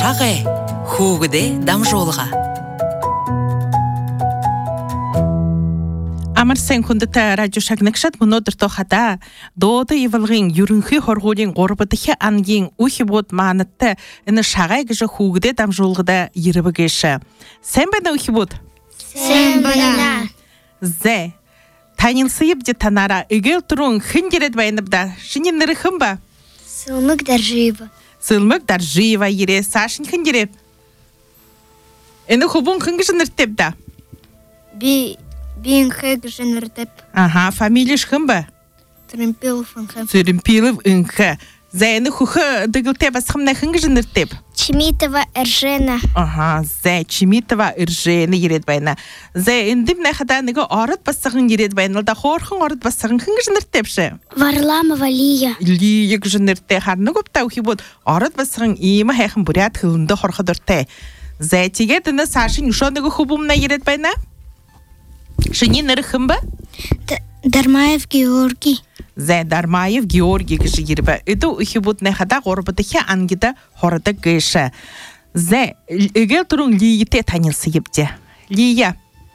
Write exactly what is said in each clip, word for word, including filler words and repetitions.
Шағай, хөгде дамжолға. Амарсен күндіті радио шагнықшат мұнодыр тоқада доды евілғын юрінхи хорғуден ғорбытықы ангин ухи бот маңытты іні шағай кіжі хөгде дамжолғыда ерібі кеші. Сен бәді ухи бот? Сен бәді. Зе, танин сыйып де танара, үгел тұруын хын керет байыныбда, шынен нірі хын ба? Сылмык Даржиева. Сылмык Даржиева ере, Сашын хын керет? Іні хубын хын кіші нірттеп да? Би... Бин хэк женертеп. Ага, фамилия хын ба? Тремпилов инхэ. Тремпилов инхэ. Зәйіні хухы дығылтеп асқымна хын кіші нірттеп? Чимитова Эржена. Ага, Зәй, Чимитова Эржена ерет байына. Зәй, індім нәхада níгі арыт басығын ерет байына, да хорхын арыт басығын хын кіші нірттепші? Варламова Лия. Лия кіші ніртте, харны көпті ұхи bod, арыт басығын иімі хайқын бұрят хылынды хорқы дұртты. Зәй, теге діні Сашын ұшо níгі хубымна ерет байына? Шыни нірі хын ба? Дармаев Георгий. Зәй, Дармаев Георгий кіші ербі. Үді ұхи bod нәхада ғорбыдықы ангида хорыды кіші. Зәй, үгел тұрың Лиете танылсы епте. Лия.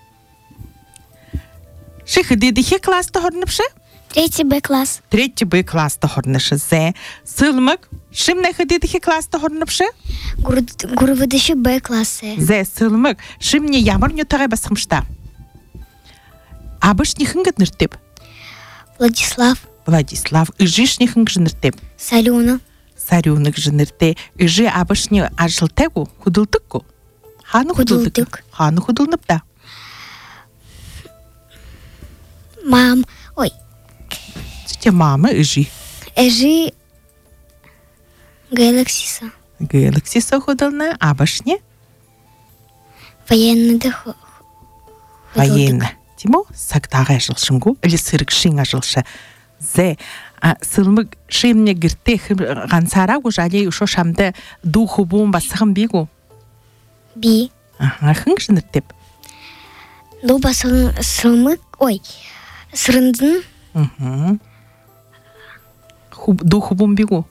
Шықы дедіхе класты хорныпшы? Третий Б класс. Третий Б класты хорнышы. Зәй, сылмық, шым нәхі дедіхе класты хорныпшы? Гурвыдышы Б классы. Зәй, сылмық, шым не ямыр нетағай басқымшта? Абыш нехін гід ніртеп? Владислав. Владислав. Үжіш нехін гід ніртеп? Салюна. Сарюнық жынырте. Үжі абыш не ажылтәгу? Худылдықку? Ханы худылдық? Ханы худылнып да? Мам. Ой. Сүйте мамы үжі? Эжи Галаксиса. Галаксиса худылны. Абыш не? Военный да худылдық. Военный. Тимо, сақтаға жылшынгу, әлі сырық шыңа жылшы. Зәй, сылмық шымне гірте ғансара ғужалей ұшо шамды ду хубуын басығын бейгу? Би. Хың жыныртеп? Ду басығын сылмық, ой, сырындың. Ду хубуын бейгу?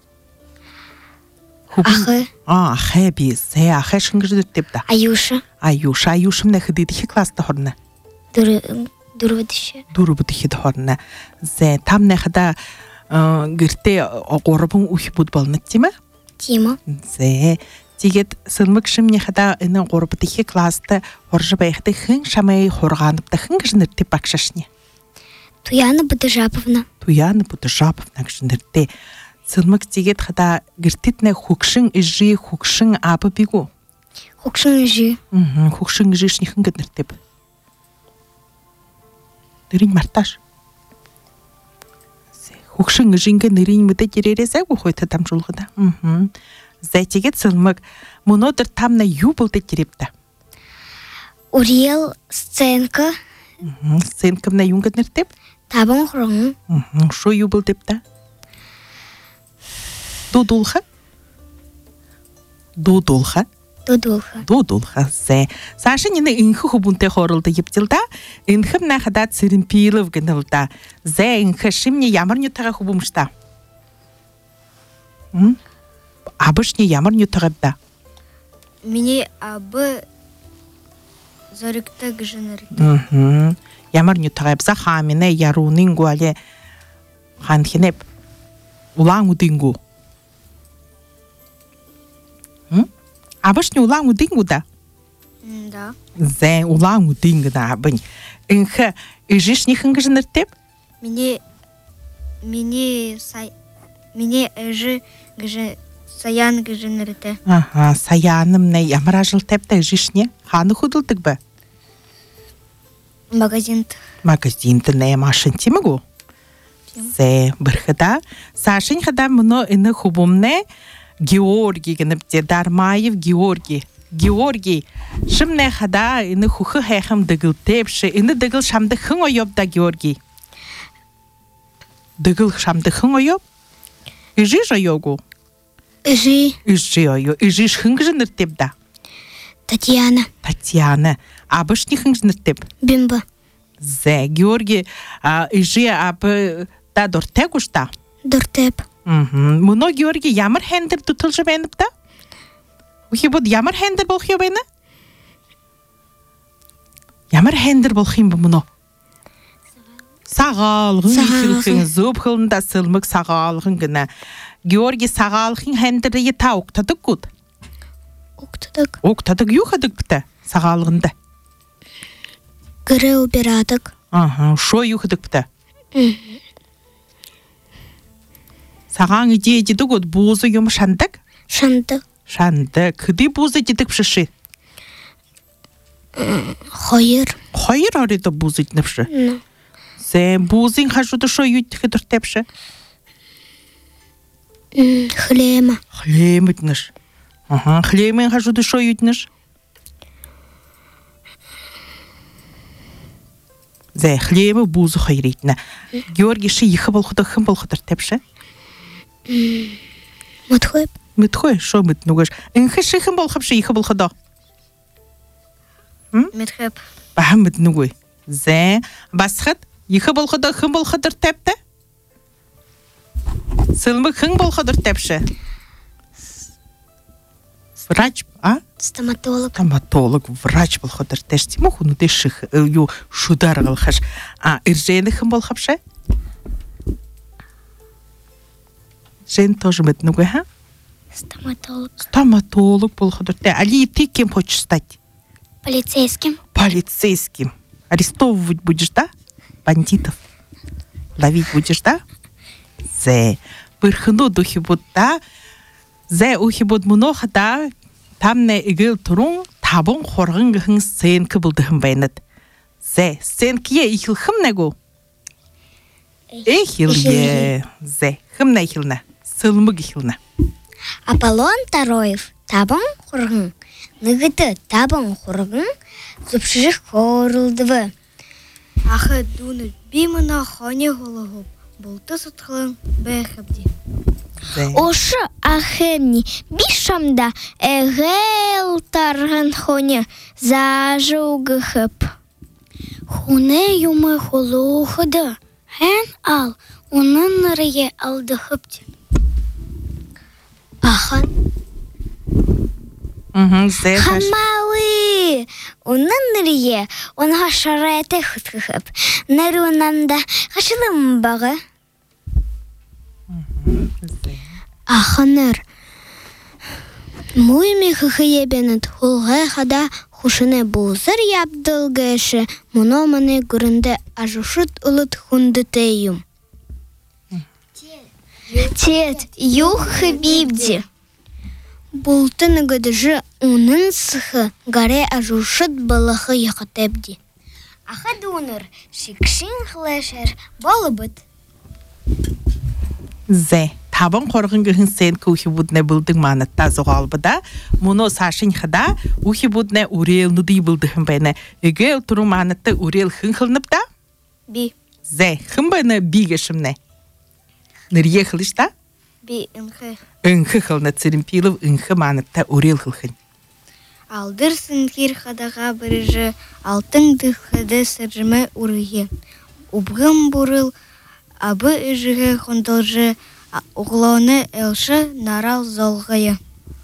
Ахы. Ахы бей, зәй, ахы шың жыныртеп да? Аюша. Аюша, аюшым нәхі дедіхе класты хорны? Дурвыдышы. Дурвыдыхе хорны. Зәй, там нәхіда гірте ғорыбың ұхи бұд болны, тема? Тема. Зәй, тегет сылмық шым нәхіда үні ғорыбыдыхе класты ғоржы байықты хың шамай хорғаныпты хың жыныртеп бақшашне? Туяна Будажаповна. Туяна Будажаповна жынырте. Сылмық тегет қада гіртетіне хукшың үжі, хукшың абы бігу? Хукшың үжі. Хукшың үжі шне хың гідныртеп? Нырин марташ. Хукшың үжінгі нырин мүді керерезі ғойты там жолғыда. Зәйтегет сылмық, мұнодыр тамна ю бұлды керепті. Уриел Сценка. Сценка мна юн гідныртеп? Табын ғырың. Шо ю бұлдепті? Дудулға? Дудулға? Дудулға. Дудулға, зәй. Сашын ені үнхі хубунты хорылды ептілда, үнхім нәхіда цирімпилів гінілда. Зәй, үнхі шымне ямыр нютаға хубумшта? Абыш не ямыр нютағып да? Мене абы зорыкты гжынырды. Ямыр нютағып, захаміне ярунын гуалі ханхинеп, улаң удингу. Абыш не улаң удингу да? Да. Зәй, улаң удингу да абын. Үнхі үжіш нехін гжыныртеп? Мене... Мене... Сай... Мене үжі гжы... Саян гжынырды. Ага, саяным не ямар ажылтеп да үжіш не? Ханы худылдық ба? Магазин. Магазинді не машын темігу? Зәй, бірхіда. Сашын хіда мұны іні хубымне Георгий гініпте, Дармаев Георгий. Георгий, шымне хіда іні хухы хайхым дығылтепші, іні дығыл шамды хың ойып да Георгий. Дығыл шамды хың ойып? Үжі жойогу? Үжі. Үжі ойу. Үжі хың жыныртеп да? Татьяна. Татьяна. Абыш не хың жыныртеп? Бимба. Зәй, Георгий, үжі абы да дұртек ұшта? Дұртеп. Мұны Георгий ямыр хәндір тұтылжы бәніп да? Ухибуд ямар хендер болхио байна? Ямар хендер болхим ба муно? Сагаалгын ихилхэн зөбхөлнда сылмык сагаалгын гына. Георги сагаалгын хендерии та уктадаг гуд. Уктадаг. Уктадаг юу хадаг битэ сагаалгында. Гэрэ убирадаг. Ага, шо юу хадаг битэ? Сагаан идея жидэг гуд буузу юм шандаг? Шандаг. Шандаг. Кыды буузу жидэг бшиши? Хоёр. Хоёр орыда буузу жиднэпши? Ну. Зе буузын хажууда шо юу хэдэртэпши? Хлема. Хлем иднэш. Ага, хлемын хажууда шо юу иднэш? Зе хлемы буузу хоёр иднэ. Георги ши ихэ болохода хэн болоходэртэпши? Мэтхөп. Мэтхой шо мэтнугаш. Энхэ ши хэн болохопши ихэ болоходо? Мэтхөп. Бахан мэтнугой. Зе басхат ихэ болоходо хэн болоходэртэптэй? Сылмы хэн болоходэртэпши? Врач, а? Стоматолог. Стоматолог, врач болоходэртэш тийм үү хүнүдэ ших юу шударгалхаш. А иржээнэ хэн болохопши? Жен тоже мэтнугой, ха? Стоматолог. Стоматолог болоходэртэй. Али ты кем хочешь стать? Полицейским. Полицейским. Арестовывать будешь, да? Бандитов. Ловить будешь, да? Зе. Бырхыну духи будда. Зе ухи буд муноха да. Там не игыл турун. Табун хоргын гын сценки булдыхын байнат. Зе. Сценкие ихил хым негу? Эхил е. Зе. Хым не ихилна? Сылмык ихилна. Аполлон Тароев. Табын хургын. Нығыты табын хургын. Зупшыжық хорылдывы. Ахы дуны бимына хоне голығып. Болты сұтқылын бәйхіпді. Ошы ахемни бишамда эгел тарган хоне зажугыхып. Хуне юмы холуғыды. Хэн ал, оның нырые алдыхыпты. Ахан. Хамауи. Оның нырие, он хашарайты хыт-хыхып. Нарунанда хашылым бағы. Аханыр. Муйме хыхыебенет хулғай хада хушыне бұлзыр ябдылгайшы мұно-мыны көрінді ажушыт ұлыт хундытейым. Тет, юхы бибди. Бұлтыны гыдыжы унын сықы гаре ажушыт балықы яқытепди. Ахады уныр шикшин хылашар балы бұд. Зе. Табан қорғын гын сен кухи будне булдың манатта зоғалбыда. Мұно сашын хада ухи будне урел нуди булдығын бәйне. Егел тұру манатта урел хын қылныпта? Би. Зе. Хын бәйне бигешімне? Нырие қылышта? Би үнхы. Үнхы қылны цирімпилов үнхы манатта урел қылхын. Алдыр сынкир хадаға біріжі алтын дұхыды сыржымы урығы. Убғым бұрыл абы үжігі қондылжы углауны элші нарал золғайы.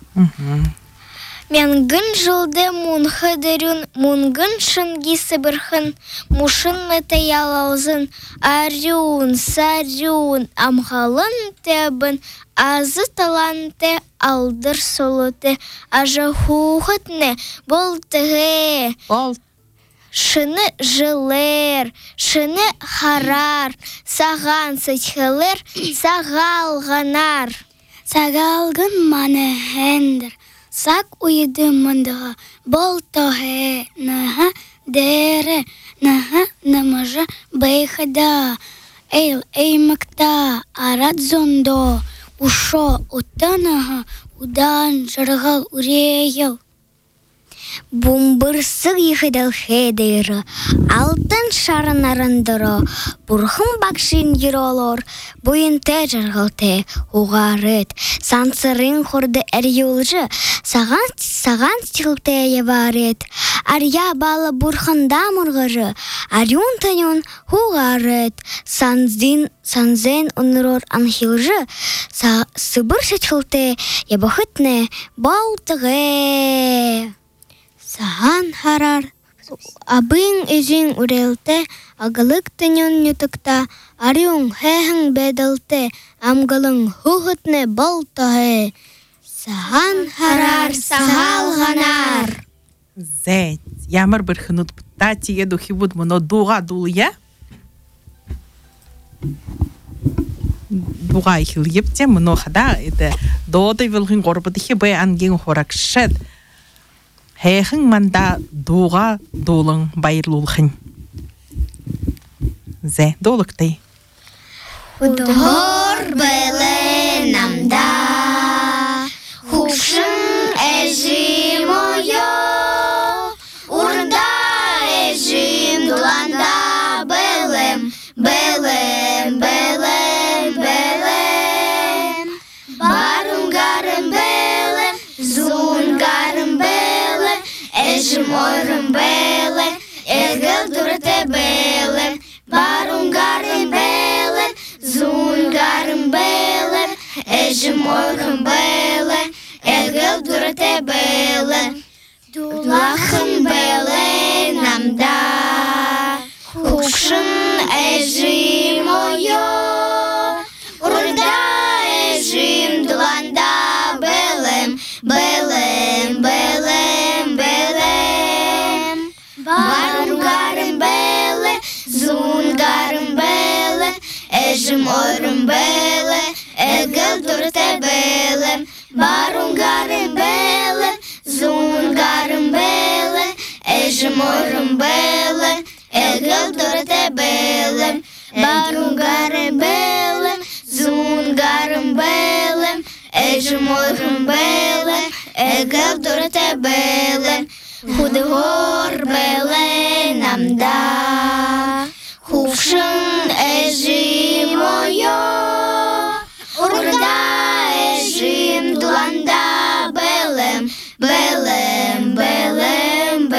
Мен гын жылды мұнғы дөрін, мұнгын шынги сыбырхын, мұшын мәті ялаузын, арюн, сарюн, амғалын тәбін, азы таланты алдыр солыты, ажы хуғытны болтығы. Бол. Шыны жылыр, шыны харар, саған сычхылыр, сағалғанар. Сағалғын маны хендір, сақ уйды мұндығы, бол тоғы, нұға дәрі, нұға нымыжы байхада, эйл эймікта, арат зондо, ушо ұттанығы, удан жырғыл үрейіл. Бумбырсык йыхыдал хедейры, алтын шарын арындыры, бурхын бакшин йыролор, буйын тәжірғылте, уғарыт, сансырын құрды әр юлжы, саған, саған стилте еварет, аря балы бурхында мұрғыры, арюн тәнюн уғарыт, санзин, санзен унрор анхилжы, сыбыр шетхылте ебахытне балтығы. Саған харар, абың өзің үрелте, агылык тәнюн нютыкта, арюн хэхің беділте, амгалың хуғытне балтығы. Саған харар, сағал ғанар. Зәйт, ямыр бір хынут бұтта тиге духи бұд мұны дуға дулы, я? Дуға ихил епте мұны қада, это доды вілгін ғорбыдығы бай анген хоракшет. Хэхың манда дуға дулың байырлулғын. Зәй, долықтай. Худғор бәлі намда, хушын әжім ойо, урында әжім дуланда бәлім, бәлім, бәлім, бәлім. Барым-гарым бәлім, зун-гарым бәлім, әжім ойрым бәлім, әгіл дұрыты бәлім. Барым-гарым бәлім, зун-гарым бәлім, әжім ойрым бәлім, әгіл дұрыты бәлім. Дулахын бәлім намда, хушын әжім ойо, урда әжім дуланда бәлім, бәлім, бәлім, бәлім. Барым-гарым бәлім, зун-гарым бәлім, әжім ойрым бәлім, әгіл дұрыты бәлім. Барым-гарым бәлім, зун-гарым бәлім, әжім ойрым бәлім, әгіл дұрыты бәлім. Барым-гарым бәлім, зун-гарым бәлім, әжім ойрым бәлім, әгіл дұрыты бәлім. Худғор бәлі намда, хушын әжім ойо, урда әжім дуланда бәлім, бәлім, бәлім,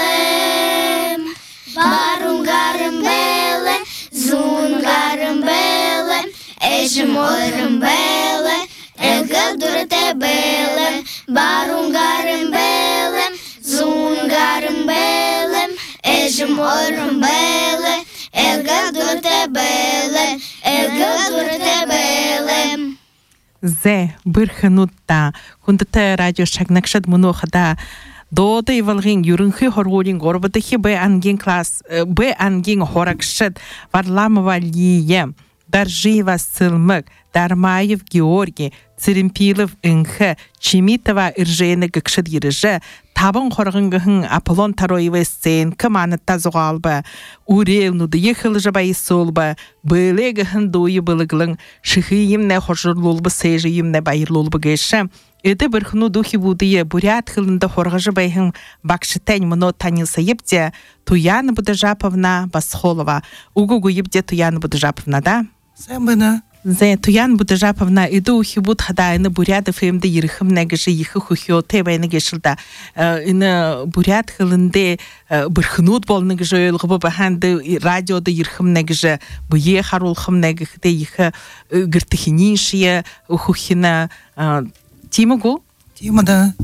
бәлім. Барым-гарым бәлім, зун-гарым бәлім, әжім ойрым бәлім, әгіл дұрыты бәлім. Барым-гарым бәлім, зун-гарым бәлім, әжім ойрым бәлім, әгіл дұрыты бәлім, әгіл дұрыты бәлім. Зәй, бір хынутта, күндіті радио шагнақшад мұны қада, доды евалғын юрынхи хорғолин ғорбыдығы бай анген класс, бай анген хоракшад, Варламова Лия, Даржиева Сылмык, Дармаев Георгий, Цирімпилов Инхы, Чимитова Иржені Гікшід еріжі, табын қорғыңғын Аполлон Тароевы сен, кыманытта зұғалбы, Уревнуды ехілі жабайы солбы, бөлегіхін дойы бұлығылың, шықыйымне қоржырлолбы сейжиымне байырлолбы геші. Эді бірхіну духи будыйы бурят хылында хорғыжы байхын бақшытән мұны танылса епте, Туяна Будажаповна Басхолова. Угугу епте Туяна Будажаповна, да? Сән бұны. Зәй, Туяна Будажаповна, эді ухи буд хада, іні бурят эфемді еріхім нәгіші ехі хухио тәбәйні гешілді. Іні бурят хылынды бірхінуд болны гіші өйлғыбы бәханды радиоды еріхім нәгіші, бұе харулхым нәгіхді ехі гіртіхініші хухина Тимагу? Тимада.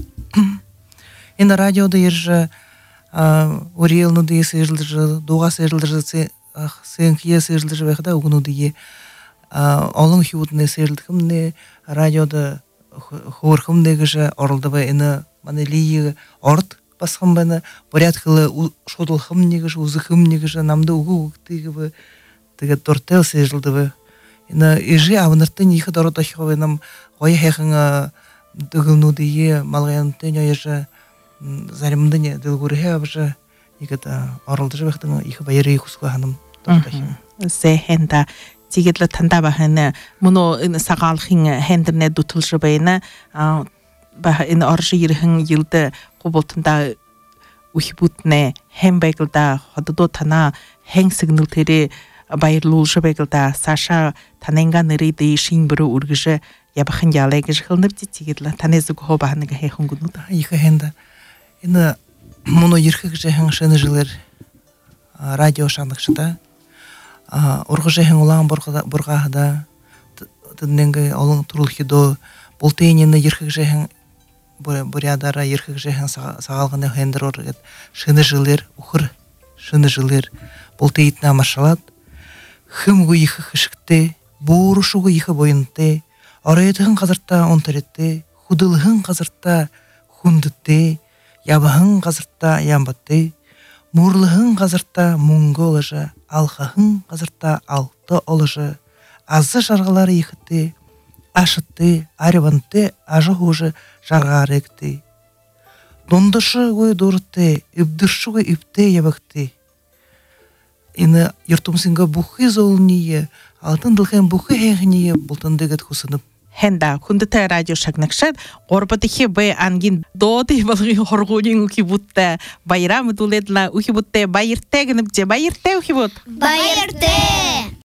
Енді радиода ержі Урелнуды сәжілдірі, Дуға сәжілдірі, Сәңкие сәжілдірі бәқіда ұғынуды олың хиудыны сәжілдікімне радиода хуырқымны гіжі орылды ба әні манелейі орд басқым бәні бұрят қылы шодылқымны гіжі, ұзықымны гіжі, намды ұғы ұқтығы ба тігі дұртел сәжілді ба. Енді ежі авынырттың ехі дұрыда хиуы нам ғойы хәқіңі дұғылнудыйы малғайынтын ойыжы зарымдыне дұлғырығы абыжы егіді орылды жабақтың ехі байыры еқұсқы ханым дұрыдахим. Зәйхенда тегедлі танда бахыны мұны сағалқың хендірне дұтылжы байыны бахыны оржы еріхің елді қобылтында ухибутне hem байгылда хододо тана хэн сигнал тэри баярлуулшы байгылда Саша таненга нэриди шин бүрө үргэж ябахан ялай гэж хэлнэв тигидла танезуг хобааныг хэхүнгүнүд их хэнда энэ моно ерхэг жахан шэнэжлэр радио шанагчда а ургажахан улаан бургахда тэннэнгэ олон турулхидо болтейнэна ерхэг жахан бурядара ерхэг жахан сагалганы хендер оргет шэнэжлэр ухыр шэнэжлэр болтейтна маршалат хымгу их хышыкте буурушугу их боюнте орайтын казарта онтаретте худылхын казарта хундытте ябахын казарта ямбатте мурлыхын казарта мунголажа алхахын казарта алты олажа азы жаргалары ихте ашытты арванте ажы хуже жаргаректе дондышы гой дурте ибдышы гой ипте ябакте ины юртумсинга бухы золния алтын дылхен бухы хехния бултандыгат хусынып хенда хундата радио шагнакшад горбатихи бай ангин доти балги хоргунин ухибутта байрам дуледла ухибутте байрте гэнэбже байрте ухибут Байырте!